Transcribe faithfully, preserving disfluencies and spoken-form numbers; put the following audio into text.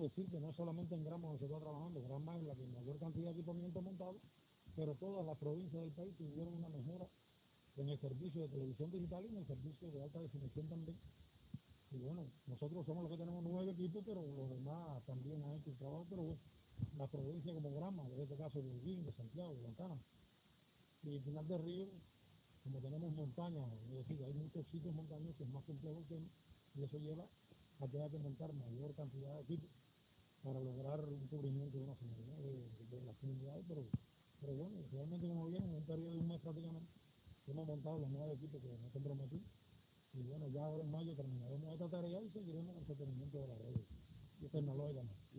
decir que no es solamente en Granma donde se está trabajando, Granma es la que mayor cantidad de equipamiento montado, pero todas las provincias del país tuvieron una mejora en el servicio de televisión digital y en el servicio de alta definición también. Y bueno, nosotros somos los que tenemos nueve equipos, pero los demás también han hecho el trabajo, pero bueno, las provincias como Granma, en este caso de Holguín, de Santiago, de Guantánamo, y Pinar del Río, como tenemos montañas, es decir, hay muchos sitios montañosos más complejos que y eso lleva a que haya que montar mayor cantidad de equipos para lograr un cubrimiento de una finalidad de, de, de las comunidades, pero, pero bueno, realmente como bien, en un periodo de un mes prácticamente, hemos montado los nueve equipos que nos comprometí, y bueno, ya ahora en mayo terminaremos esta tarea y seguiremos el sostenimiento de las redes tecnológicamente.